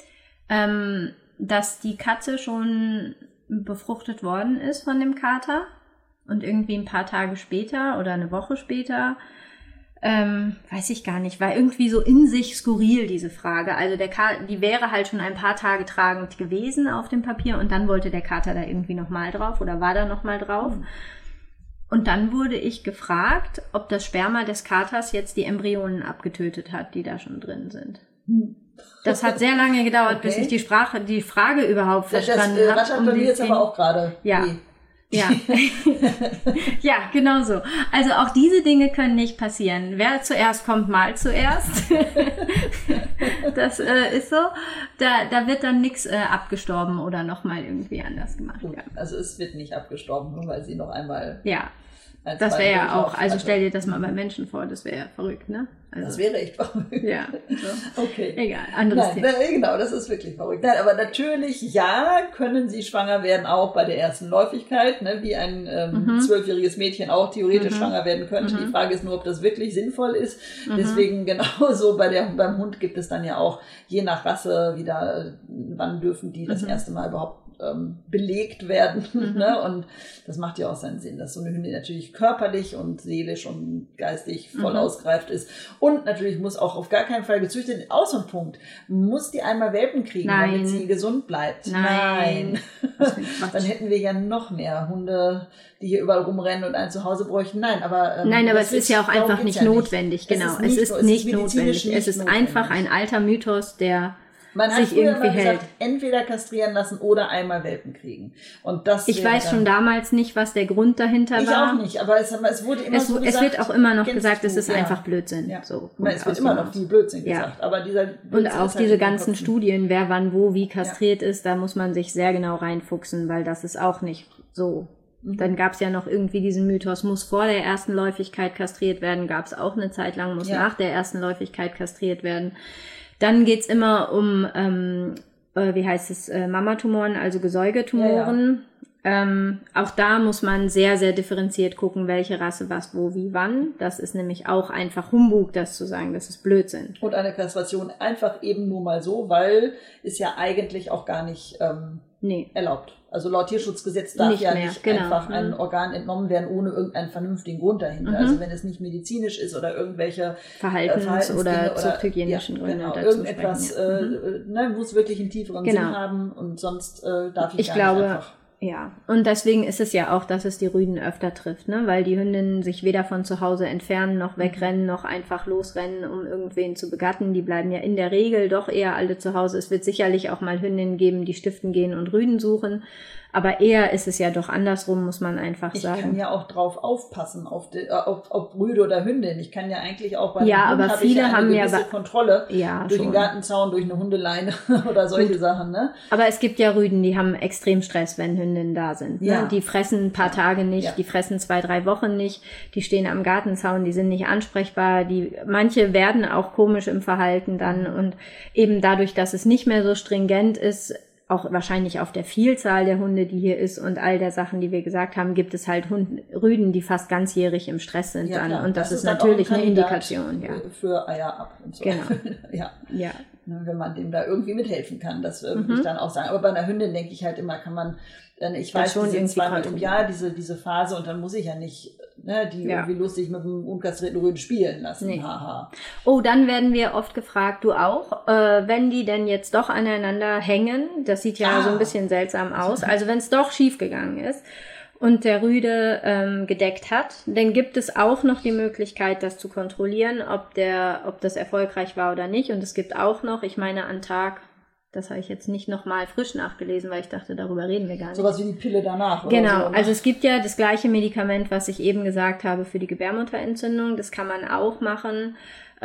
S2: dass die Katze schon befruchtet worden ist von dem Kater und irgendwie ein paar Tage später oder eine Woche später weiß ich gar nicht, war irgendwie so in sich skurril, diese Frage. Also die wäre halt schon ein paar Tage tragend gewesen auf dem Papier und dann wollte der Kater da irgendwie nochmal drauf oder war da nochmal drauf. Und dann wurde ich gefragt, ob das Sperma des Katers jetzt die Embryonen abgetötet hat, die da schon drin sind. Das hat sehr lange gedauert, bis ich die Frage überhaupt verstanden habe.
S1: Das rattert bei mir jetzt aber auch gerade.
S2: Ja. Ja. Ja, genau so. Also auch diese Dinge können nicht passieren. Wer zuerst kommt, mal zuerst. Das ist so. Da wird dann nichts abgestorben oder nochmal irgendwie anders gemacht.
S1: Gut, ja. Also es wird nicht abgestorben, nur weil sie noch einmal...
S2: Ja, das wäre ja auch, also stell dir das mal bei Menschen vor, das wäre ja verrückt, ne? Also,
S1: das wäre echt verrückt.
S2: Ja.
S1: Okay.
S2: Egal, anderes Thema.
S1: Genau, das ist wirklich verrückt. Nein, aber natürlich, ja, können sie schwanger werden, auch bei der ersten Läufigkeit, ne, wie ein 12-jähriges Mädchen auch theoretisch schwanger werden könnte. Die Frage ist nur, ob das wirklich sinnvoll ist. Deswegen genauso beim Hund gibt es dann ja auch, je nach Rasse, wieder, wann dürfen die das erste Mal überhaupt belegt werden. Ne? Und das macht ja auch seinen Sinn, dass so eine Hündin natürlich körperlich und seelisch und geistig voll ausgereift ist. Und natürlich muss auch auf gar keinen Fall gezüchtet, auch so ein Punkt, muss die einmal Welpen kriegen, damit sie gesund bleibt. Nein. Dann hätten wir ja noch mehr Hunde, die hier überall rumrennen und ein Zuhause bräuchten. Nein, aber
S2: es ist ja auch einfach nicht notwendig. Genau, es ist nicht notwendig. Es ist einfach ein alter Mythos, der
S1: man hat früher mal gesagt, entweder kastrieren lassen oder einmal Welpen kriegen. Und das
S2: ich weiß schon damals nicht, was der Grund dahinter war.
S1: Ich auch nicht, aber es wurde immer so gesagt.
S2: Es wird auch immer noch gesagt, es ist einfach Blödsinn.
S1: Ja.
S2: So,
S1: es wird immer noch viel Blödsinn gesagt. Aber dieser Blödsinn
S2: und auch diese ganzen Studien, wer wann wo wie kastriert ist, da muss man sich sehr genau reinfuchsen, weil das ist auch nicht so. Dann gab's ja noch irgendwie diesen Mythos, muss vor der ersten Läufigkeit kastriert werden, gab's auch eine Zeit lang, muss nach der ersten Läufigkeit kastriert werden. Dann geht's immer um, Mamatumoren, also Gesäugetumoren. Ja. Auch da muss man sehr, sehr differenziert gucken, welche Rasse, was, wo, wie, wann. Das ist nämlich auch einfach Humbug, das zu sagen, das ist Blödsinn.
S1: Und eine Kastration einfach eben nur mal so, weil ist ja eigentlich auch gar nicht erlaubt. Also laut Tierschutzgesetz darf nicht einfach ein Organ entnommen werden, ohne irgendeinen vernünftigen Grund dahinter. Also wenn es nicht medizinisch ist oder irgendwelche
S2: Verhaltens- oder zuchthygienischen Gründe dazu
S1: irgendetwas, muss wirklich einen tieferen Sinn haben und sonst darf ich gar nicht einfach.
S2: Ja, und deswegen ist es ja auch, dass es die Rüden öfter trifft, ne? Weil die Hündinnen sich weder von zu Hause entfernen, noch wegrennen, noch einfach losrennen, um irgendwen zu begatten. Die bleiben ja in der Regel doch eher alle zu Hause. Es wird sicherlich auch mal Hündinnen geben, die stiften gehen und Rüden suchen. Aber eher ist es ja doch andersrum, muss man einfach sagen.
S1: Ich kann ja auch drauf aufpassen, ob Rüde oder Hündin. Ich kann ja eigentlich auch bei
S2: Hund aber viele haben
S1: eine gewisse Kontrolle durch den Gartenzaun, durch eine Hundeleine oder solche Sachen. Ne?
S2: Aber es gibt ja Rüden, die haben extrem Stress, wenn Hündinnen da sind. Ne? Die fressen ein paar Tage nicht, die fressen 2-3 Wochen nicht, die stehen am Gartenzaun, die sind nicht ansprechbar. Manche werden auch komisch im Verhalten dann und eben dadurch, dass es nicht mehr so stringent ist, auch wahrscheinlich auf der Vielzahl der Hunde, die hier ist und all der Sachen, die wir gesagt haben, gibt es halt Rüden, die fast ganzjährig im Stress sind dann. Klar. Und das ist natürlich eine Indikation.
S1: Für Eier ab und so.
S2: Genau.
S1: Ja. Wenn man dem da irgendwie mithelfen kann, das würde ich dann auch sagen. Aber bei einer Hündin denke ich halt immer, kann man, ich weiß, die sind zweimal im Jahr diese Phase und dann muss ich ja nicht die irgendwie lustig mit einem unkastrierten Rüden spielen lassen. Nee. Haha.
S2: Oh, dann werden wir oft gefragt, du auch, wenn die denn jetzt doch aneinander hängen, das sieht ja so ein bisschen seltsam aus, also wenn es doch schief gegangen ist und der Rüde gedeckt hat, dann gibt es auch noch die Möglichkeit, das zu kontrollieren, ob das erfolgreich war oder nicht. Und es gibt auch noch, ich meine an Tag, das habe ich jetzt nicht nochmal frisch nachgelesen, weil ich dachte, darüber reden wir gar nicht.
S1: Sowas wie die Pille danach.
S2: Genau,
S1: oder so.
S2: Also es gibt ja das gleiche Medikament, was ich eben gesagt habe für die Gebärmutterentzündung. Das kann man auch machen,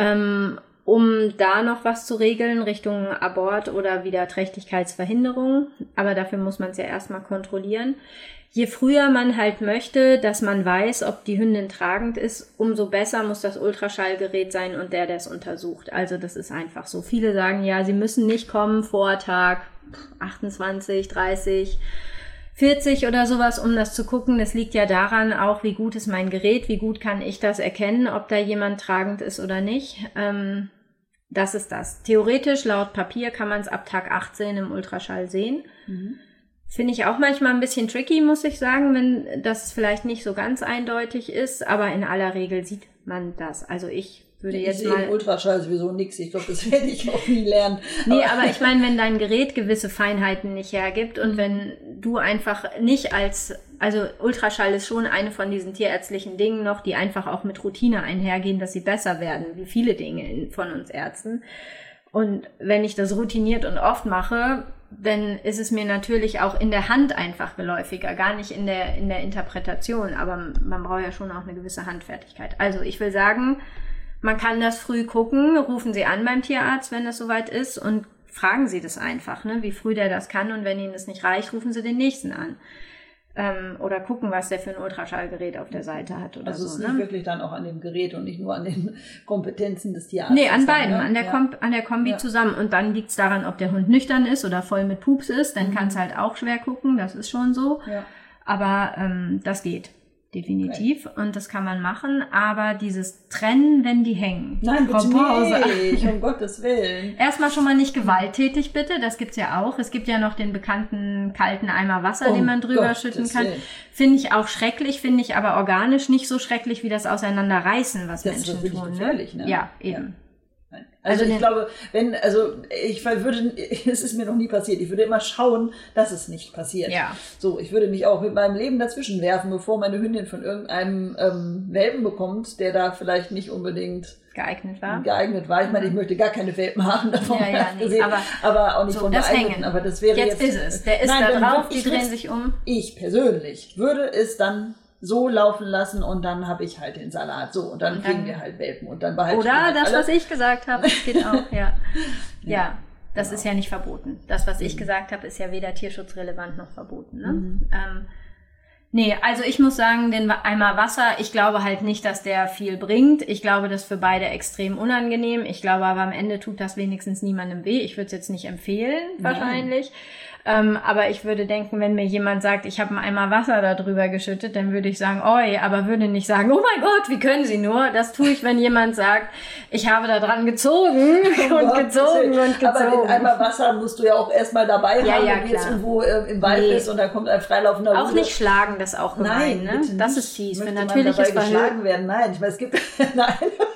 S2: um da noch was zu regeln Richtung Abort oder Wiederträchtigkeitsverhinderung. Aber dafür muss man es ja erstmal kontrollieren. Je früher man halt möchte, dass man weiß, ob die Hündin tragend ist, umso besser muss das Ultraschallgerät sein und der es untersucht. Also das ist einfach so. Viele sagen, ja, sie müssen nicht kommen vor Tag 28, 30, 40 oder sowas, um das zu gucken. Das liegt ja daran auch, wie gut ist mein Gerät, wie gut kann ich das erkennen, ob da jemand tragend ist oder nicht. Das ist das. Theoretisch, laut Papier, kann man es ab Tag 18 im Ultraschall sehen. Finde ich auch manchmal ein bisschen tricky, muss ich sagen, wenn das vielleicht nicht so ganz eindeutig ist, aber in aller Regel sieht man das? Also ich würde
S1: Ich
S2: jetzt
S1: sehe
S2: mal...
S1: im Ultraschall sowieso nichts. Ich glaube, das werde ich auch nie lernen.
S2: Nee, aber ich meine, wenn dein Gerät gewisse Feinheiten nicht hergibt und wenn du einfach nicht also Ultraschall ist schon eine von diesen tierärztlichen Dingen noch, die einfach auch mit Routine einhergehen, dass sie besser werden, wie viele Dinge von uns Ärzten. Und wenn ich das routiniert und oft mache, dann ist es mir natürlich auch in der Hand einfach geläufiger, gar nicht in der Interpretation, aber man braucht ja schon auch eine gewisse Handfertigkeit. Also ich will sagen, man kann das früh gucken, rufen Sie an beim Tierarzt, wenn das soweit ist und fragen Sie das einfach, ne, wie früh der das kann und wenn Ihnen das nicht reicht, rufen Sie den nächsten an. Oder gucken, was der für ein Ultraschallgerät auf der Seite hat oder
S1: also
S2: so.
S1: Es liegt wirklich dann auch an dem Gerät und nicht nur an den Kompetenzen des Tierarztes.
S2: Nee, an beiden,
S1: dann, ne?
S2: an der Kombi zusammen. Und dann liegt's daran, ob der Hund nüchtern ist oder voll mit Pups ist. Dann kannst du halt auch schwer gucken, das ist schon so. Ja. Aber das geht. Definitiv. Okay. Und das kann man machen. Aber dieses Trennen, wenn die hängen.
S1: Nein, bitte nicht, um Gottes Willen.
S2: Erstmal schon mal nicht gewalttätig, bitte. Das gibt's ja auch. Es gibt ja noch den bekannten kalten Eimer Wasser, den man drüber schütten kann. Finde ich auch schrecklich, finde ich aber organisch nicht so schrecklich, wie das Auseinanderreißen, was das Menschen tun. Das ist gefährlich, ne? Ja, eben. Ja.
S1: Also ich glaube, es ist mir noch nie passiert, ich würde immer schauen, dass es nicht passiert. Ja. So, ich würde mich auch mit meinem Leben dazwischen werfen, bevor meine Hündin von irgendeinem Welpen bekommt, der da vielleicht nicht unbedingt geeignet war. Ich meine, ich möchte gar keine Welpen haben, davon abgesehen, aber auch nicht so, von geeigneten. Aber das wäre jetzt
S2: ist es. Der ist da drauf, die drehen sich um.
S1: Ich persönlich würde es dann so laufen lassen und dann habe ich halt den Salat. So, und dann kriegen wir halt Welpen und dann behalten wir
S2: halt das, was ich gesagt habe, das geht auch, ja. Ja, das ist ja nicht verboten. Das, was ich gesagt habe, ist ja weder tierschutzrelevant noch verboten. Ne? Nee, also ich muss sagen, den Eimer Wasser, ich glaube halt nicht, dass der viel bringt. Ich glaube, das ist für beide extrem unangenehm. Ich glaube aber am Ende tut das wenigstens niemandem weh. Ich würde es jetzt nicht empfehlen, wahrscheinlich. Aber ich würde denken, wenn mir jemand sagt, ich habe einen Eimer Wasser da drüber geschüttet, dann würde ich sagen, oi, aber würde nicht sagen, oh mein Gott, wie können Sie nur? Das tue ich, wenn jemand sagt, ich habe da dran gezogen und gezogen. Aber
S1: den Eimer Wasser musst du ja auch erstmal dabei haben, wenn du jetzt irgendwo im Wald bist und da kommt ein freilaufender Hund.
S2: Auch nicht schlagen, das ist auch gemein, ne? Das ist fies. Wenn natürliches
S1: geschlagen werden, nein. Ich meine, es gibt, nein.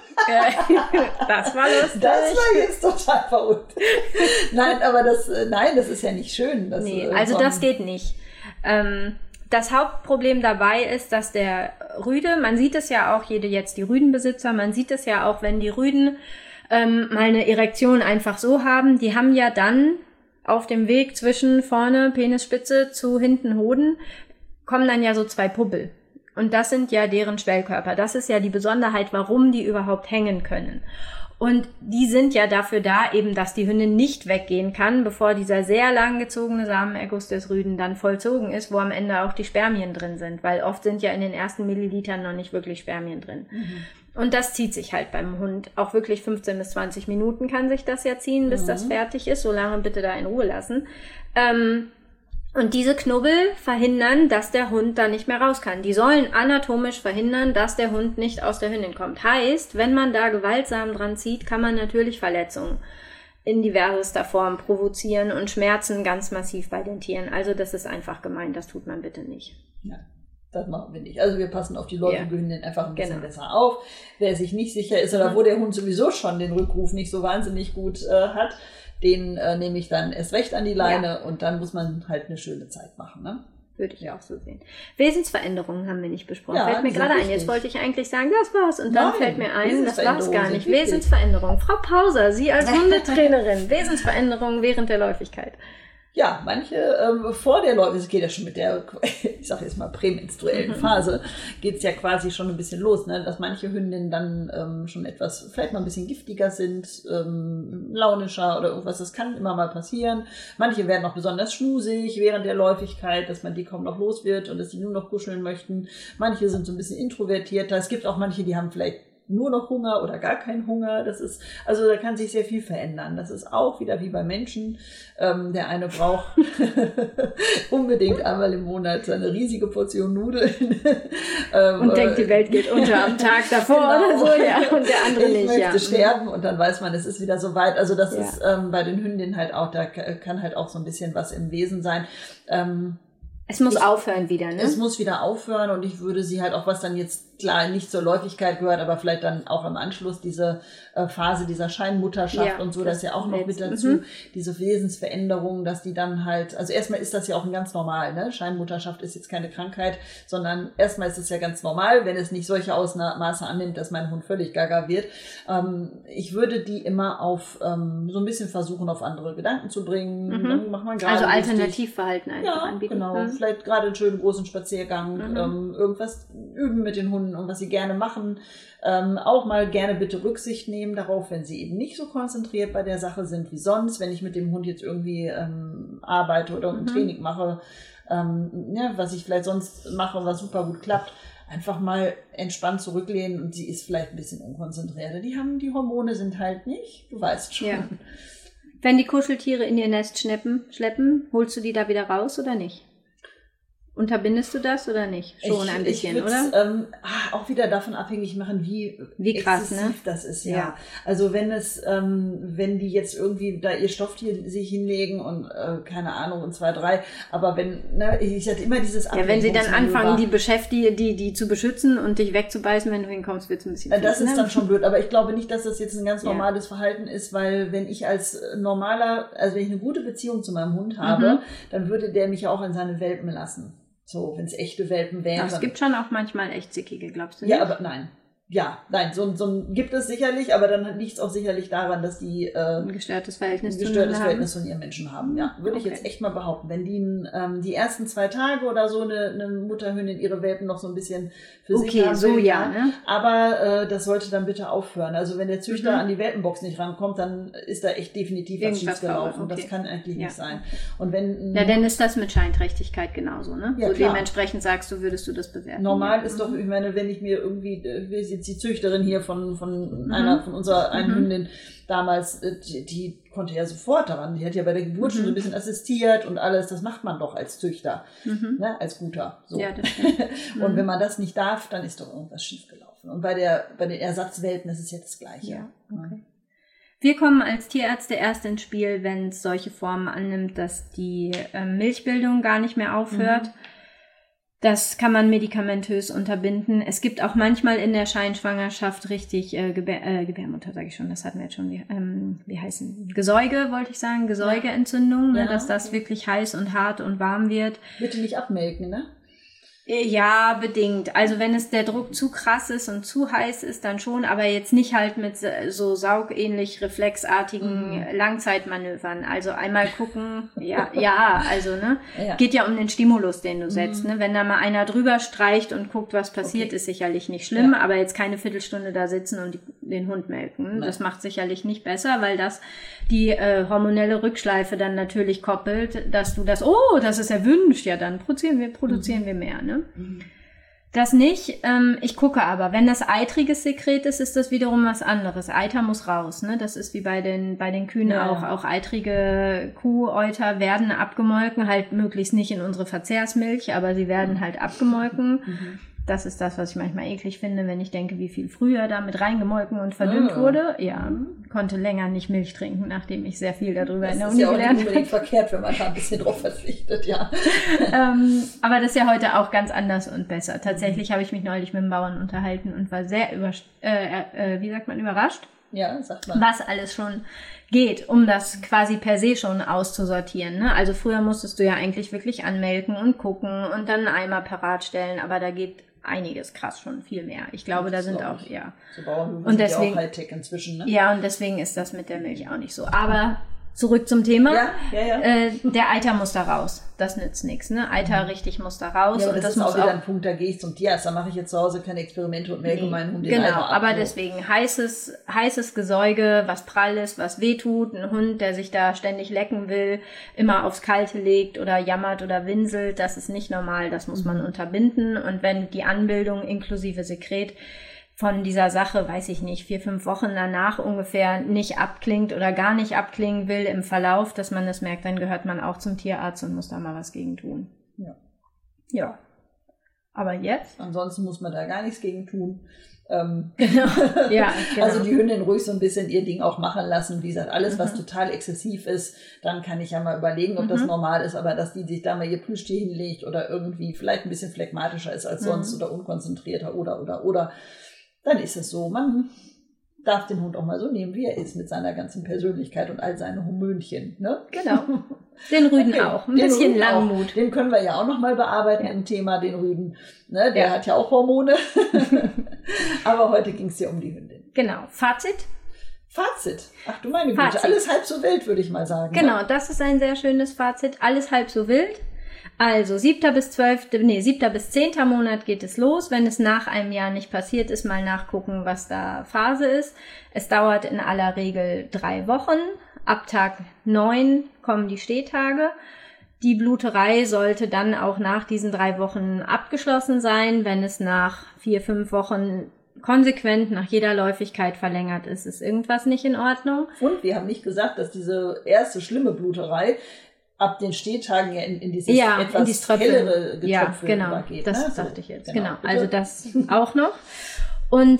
S2: Das war lustig.
S1: Das war jetzt total verrückt. Nein, aber das ist ja nicht schön.
S2: Also das geht nicht. Das Hauptproblem dabei ist, dass der Rüde, man sieht es ja auch, die Rüdenbesitzer, man sieht es ja auch, wenn die Rüden mal eine Erektion einfach so haben, die haben ja dann auf dem Weg zwischen vorne Penisspitze zu hinten Hoden, kommen dann ja so 2 Puppel. Und das sind ja deren Schwellkörper. Das ist ja die Besonderheit, warum die überhaupt hängen können. Und die sind ja dafür da, eben, dass die Hündin nicht weggehen kann, bevor dieser sehr lang gezogene Samenerguss des Rüden dann vollzogen ist, wo am Ende auch die Spermien drin sind. Weil oft sind ja in den ersten Millilitern noch nicht wirklich Spermien drin. Und das zieht sich halt beim Hund. Auch wirklich 15 bis 20 Minuten kann sich das ja ziehen, bis das fertig ist. So lange bitte da in Ruhe lassen. Und diese Knubbel verhindern, dass der Hund da nicht mehr raus kann. Die sollen anatomisch verhindern, dass der Hund nicht aus der Hündin kommt. Heißt, wenn man da gewaltsam dran zieht, kann man natürlich Verletzungen in diversester Form provozieren und Schmerzen ganz massiv bei den Tieren. Also das ist einfach gemein, das tut man bitte nicht.
S1: Ja. Das machen wir nicht. Also wir passen auf die läufige Hündin einfach ein bisschen besser auf. Wer sich nicht sicher ist oder wo der Hund sowieso schon den Rückruf nicht so wahnsinnig gut hat, den nehme ich dann erst recht an die Leine und dann muss man halt eine schöne Zeit machen, ne?
S2: Würde ich auch so sehen. Wesensveränderungen haben wir nicht besprochen. Fällt mir gerade ein. Jetzt wollte ich eigentlich sagen, das war's. Und dann fällt mir ein, das war's gar nicht. Wesensveränderungen. Frau Pauser, Sie als Hundetrainerin. Wesensveränderungen während der Läufigkeit.
S1: Ja, manche vor der Läufigkeit, es geht ja schon mit der, ich sage jetzt mal prämenstruellen Phase, geht's ja quasi schon ein bisschen los, ne? Dass manche Hündinnen dann schon etwas, vielleicht mal ein bisschen giftiger sind, launischer oder irgendwas, das kann immer mal passieren. Manche werden auch besonders schmusig während der Läufigkeit, dass man die kaum noch los wird und dass die nur noch kuscheln möchten. Manche sind so ein bisschen introvertierter. Es gibt auch manche, die haben vielleicht nur noch Hunger oder gar keinen Hunger. Das ist, also da kann sich sehr viel verändern. Das ist auch wieder wie bei Menschen. Der eine braucht unbedingt einmal im Monat eine riesige Portion Nudeln.
S2: Und denkt, die Welt geht unter am Tag davor oder so, ja. Und der andere nicht,
S1: Ich möchte sterben und dann weiß man, es ist wieder so weit. Also das ist bei den Hündinnen halt auch, da kann halt auch so ein bisschen was im Wesen sein.
S2: Es muss aufhören wieder, ne?
S1: Es muss wieder aufhören und ich würde sie halt auch, was dann jetzt klar nicht zur Läufigkeit gehört, aber vielleicht dann auch im Anschluss diese Phase dieser Scheinmutterschaft und so, das ist ja auch noch mit dazu, diese Wesensveränderungen, dass die dann halt, also erstmal ist das ja auch ganz normal, ne? Scheinmutterschaft ist jetzt keine Krankheit, sondern erstmal ist es ja ganz normal, wenn es nicht solche Ausmaße annimmt, dass mein Hund völlig gaga wird. Ich würde die immer auf so ein bisschen versuchen, auf andere Gedanken zu bringen. Dann macht man gerade
S2: also Alternativverhalten einfach anbieten.
S1: Genau. Vielleicht gerade einen schönen großen Spaziergang, irgendwas üben mit den Hunden und was sie gerne machen. Auch mal gerne bitte Rücksicht nehmen darauf, wenn sie eben nicht so konzentriert bei der Sache sind wie sonst. Wenn ich mit dem Hund jetzt irgendwie arbeite oder ein Training mache, was ich vielleicht sonst mache, was super gut klappt, einfach mal entspannt zurücklehnen und sie ist vielleicht ein bisschen unkonzentrierter. Die Hormone sind halt nicht, du weißt schon.
S2: Ja. Wenn die Kuscheltiere in ihr Nest schleppen, holst du die da wieder raus oder nicht? Unterbindest du das oder nicht? Schon ein bisschen, oder?
S1: Auch wieder davon abhängig machen, wie
S2: krass, ne?
S1: Das ist, ja. Also wenn die jetzt irgendwie da ihr Stofftier sich hinlegen und keine Ahnung und 2, 3, aber ich hatte immer dieses
S2: wenn sie dann anfangen, die zu beschützen und dich wegzubeißen, wenn du hinkommst, wird es ein bisschen
S1: das ist dann schon blöd, aber ich glaube nicht, dass das jetzt ein ganz normales Verhalten ist, weil wenn ich wenn ich eine gute Beziehung zu meinem Hund habe, dann würde der mich ja auch in seine Welpen lassen. So, wenn es echte Welpen wären.
S2: Es gibt schon auch manchmal echt zickige, glaubst du nicht?
S1: Ja, aber nein. So ein gibt es sicherlich, aber dann liegt es auch sicherlich daran, dass die
S2: ein gestörtes Verhältnis
S1: von ihren Menschen haben. Ja, würde ich jetzt echt mal behaupten. Wenn die ersten 2 Tage oder so eine Mutterhündin ihre Welpen noch so ein bisschen für sich haben.
S2: So ja, ne?
S1: Aber das sollte dann bitte aufhören. Also wenn der Züchter an die Welpenbox nicht rankommt, dann ist da echt definitiv was schief gelaufen. Das kann eigentlich nicht sein. Und
S2: dann ist das mit Scheinträchtigkeit genauso, ne? Ja, so klar. Dementsprechend würdest du das bewerten.
S1: Normal ist doch, ich meine, wenn ich mir irgendwie die Züchterin hier von unserer einen Hündin damals, die konnte ja sofort daran, die hat ja bei der Geburt schon so ein bisschen assistiert und alles, das macht man doch als Züchter, ne, als Guter. So.
S2: Ja, das stimmt.
S1: Und wenn man das nicht darf, dann ist doch irgendwas schiefgelaufen. Und bei den Ersatzwelpen ist es ja das Gleiche.
S2: Ja, okay. Wir kommen als Tierärzte erst ins Spiel, wenn es solche Formen annimmt, dass die Milchbildung gar nicht mehr aufhört. Das kann man medikamentös unterbinden. Es gibt auch manchmal in der Scheinschwangerschaft richtig Gebärmutter, sage ich schon, das hatten wir jetzt schon, wie heißen Gesäuge, wollte ich sagen, Gesäugeentzündung, ne, dass das wirklich heiß und hart und warm wird.
S1: Bitte nicht abmelken, ne?
S2: Ja, bedingt. Also wenn der Druck zu krass ist und zu heiß ist, dann schon, aber jetzt nicht halt mit so saugähnlich reflexartigen Langzeitmanövern. Also einmal gucken, geht ja um den Stimulus, den du setzt. Ne? Wenn da mal einer drüber streicht und guckt, was passiert, ist sicherlich nicht schlimm, aber jetzt keine Viertelstunde da sitzen und den Hund melken. Das macht sicherlich nicht besser, weil das die hormonelle Rückschleife dann natürlich koppelt, dass du das ist erwünscht, ja, dann produzieren wir mehr, ne? Das nicht. Ich gucke aber, wenn das eitriges Sekret ist, ist das wiederum was anderes. Eiter muss raus, ne? Das ist wie bei den Kühen auch. Auch eitrige Kuhäuter werden abgemolken, halt möglichst nicht in unsere Verzehrsmilch, aber sie werden halt abgemolken. Das ist das, was ich manchmal eklig finde, wenn ich denke, wie viel früher damit reingemolken und verdünnt wurde. Ja, konnte länger nicht Milch trinken, nachdem ich sehr viel darüber in der Uni gelernt habe. Das ist ja auch nicht unbedingt
S1: verkehrt, wenn man da ein bisschen drauf verzichtet, ja.
S2: Aber das ist ja heute auch ganz anders und besser. Tatsächlich habe ich mich neulich mit dem Bauern unterhalten und war sehr überrascht.
S1: Ja, sagt man.
S2: Was alles schon geht, um das quasi per se schon auszusortieren. Ne? Also früher musstest du ja eigentlich wirklich anmelken und gucken und dann einen Eimer parat stellen, aber da geht einiges krass schon viel mehr. Ich glaube, da sind auch,
S1: So Bauernhöfe sind ja auch Hightech inzwischen, ne?
S2: Ja, und deswegen ist das mit der Milch auch nicht so. Aber zurück zum Thema.
S1: Ja.
S2: Der Eiter muss da raus. Das nützt nichts, ne? Eiter richtig muss da raus.
S1: Ja, aber das ist auch wieder ein Punkt, da gehe ich zum Tierarzt, da mache ich jetzt zu Hause keine Experimente und melke meinen Hund den Eiter ab.
S2: Aber deswegen heißes Gesäuge, was prall ist, was wehtut, ein Hund, der sich da ständig lecken will, immer aufs Kalte legt oder jammert oder winselt, das ist nicht normal, das muss man unterbinden. Und wenn die Anbildung inklusive Sekret von dieser Sache, weiß ich nicht, 4-5 Wochen danach ungefähr nicht abklingt oder gar nicht abklingen will im Verlauf, dass man das merkt, dann gehört man auch zum Tierarzt und muss da mal was gegen tun.
S1: Ja.
S2: Aber jetzt?
S1: Ansonsten muss man da gar nichts gegen tun.
S2: Ja, genau.
S1: Also die Hündin ruhig so ein bisschen ihr Ding auch machen lassen. Wie gesagt, alles, was total exzessiv ist, dann kann ich ja mal überlegen, ob das normal ist, aber dass die sich da mal ihr Plüschtier hinlegt oder irgendwie vielleicht ein bisschen phlegmatischer ist als sonst oder unkonzentrierter oder, dann ist es so. Man darf den Hund auch mal so nehmen, wie er ist, mit seiner ganzen Persönlichkeit und all seine Hormönchen. Ne?
S2: Genau. Den Rüden auch. Ein bisschen Langmut.
S1: Auch. Den können wir ja auch noch mal bearbeiten im Thema, den Rüden. Ne? Der hat ja auch Hormone. Aber heute ging es ja um die Hündin.
S2: Genau. Fazit?
S1: Ach du meine Güte. Alles halb so wild, würde ich mal sagen.
S2: Genau,
S1: ne?
S2: das ist ein sehr schönes Fazit. Alles halb so wild. Also 7. bis 10. Monat geht es los. Wenn es nach einem Jahr nicht passiert ist, mal nachgucken, was da Phase ist. Es dauert in aller Regel 3 Wochen. Ab Tag 9 kommen die Stehtage. Die Bluterei sollte dann auch nach diesen 3 Wochen abgeschlossen sein. Wenn es nach 4-5 Wochen konsequent nach jeder Läufigkeit verlängert ist, ist irgendwas nicht in Ordnung.
S1: Und wir haben nicht gesagt, dass diese erste schlimme Bluterei ab den Stehtagen ja in dieses etwas hellere Getröpfel übergeht.
S2: Das
S1: ne?
S2: dachte ich jetzt.
S1: Genau.
S2: Bitte? Also das auch noch. Und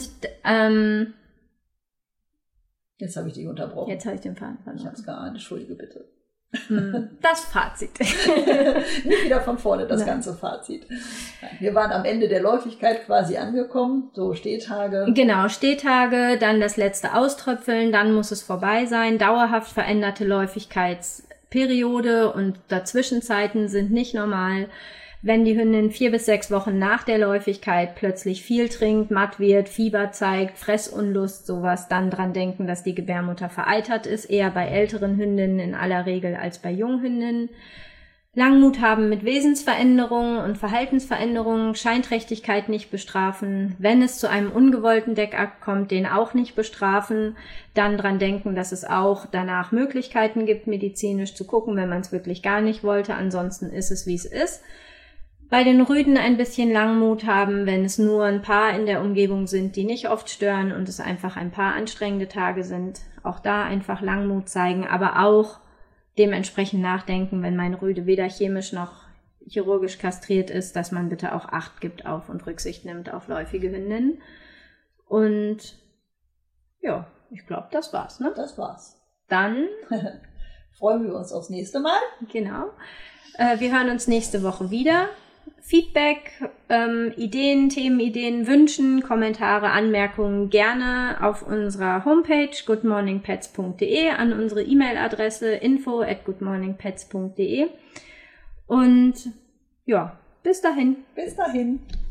S1: jetzt habe ich dich unterbrochen.
S2: Jetzt habe ich den Faden verloren.
S1: Ich habe es geahnt. Entschuldige bitte.
S2: Das Fazit.
S1: Nicht wieder von vorne das ganze Fazit. Wir waren am Ende der Läufigkeit quasi angekommen, so Stehtage.
S2: Genau, Stehtage, dann das letzte Auströpfeln, dann muss es vorbei sein. Dauerhaft veränderte Läufigkeitsperiode und Dazwischenzeiten sind nicht normal. Wenn die Hündin 4 bis 6 Wochen nach der Läufigkeit plötzlich viel trinkt, matt wird, Fieber zeigt, Fressunlust, sowas, dann dran denken, dass die Gebärmutter vereitert ist, eher bei älteren Hündinnen in aller Regel als bei Junghündinnen. Langmut haben mit Wesensveränderungen und Verhaltensveränderungen, Scheinträchtigkeit nicht bestrafen. Wenn es zu einem ungewollten Deckakt kommt, den auch nicht bestrafen. Dann dran denken, dass es auch danach Möglichkeiten gibt, medizinisch zu gucken, wenn man es wirklich gar nicht wollte. Ansonsten ist es, wie es ist. Bei den Rüden ein bisschen Langmut haben, wenn es nur ein paar in der Umgebung sind, die nicht oft stören und es einfach ein paar anstrengende Tage sind. Auch da einfach Langmut zeigen, aber auch dementsprechend nachdenken, wenn mein Rüde weder chemisch noch chirurgisch kastriert ist, dass man bitte auch Acht gibt auf und Rücksicht nimmt auf läufige Hündinnen. Und ja, ich glaube, das war's, ne?
S1: Das war's.
S2: Dann
S1: freuen wir uns aufs nächste Mal.
S2: Genau. Wir hören uns nächste Woche wieder. Feedback, Ideen, Themenideen, Wünschen, Kommentare, Anmerkungen gerne auf unserer Homepage goodmorningpets.de, an unsere E-Mail-Adresse info@goodmorningpets.de. Und ja, bis dahin.
S1: Bis dahin.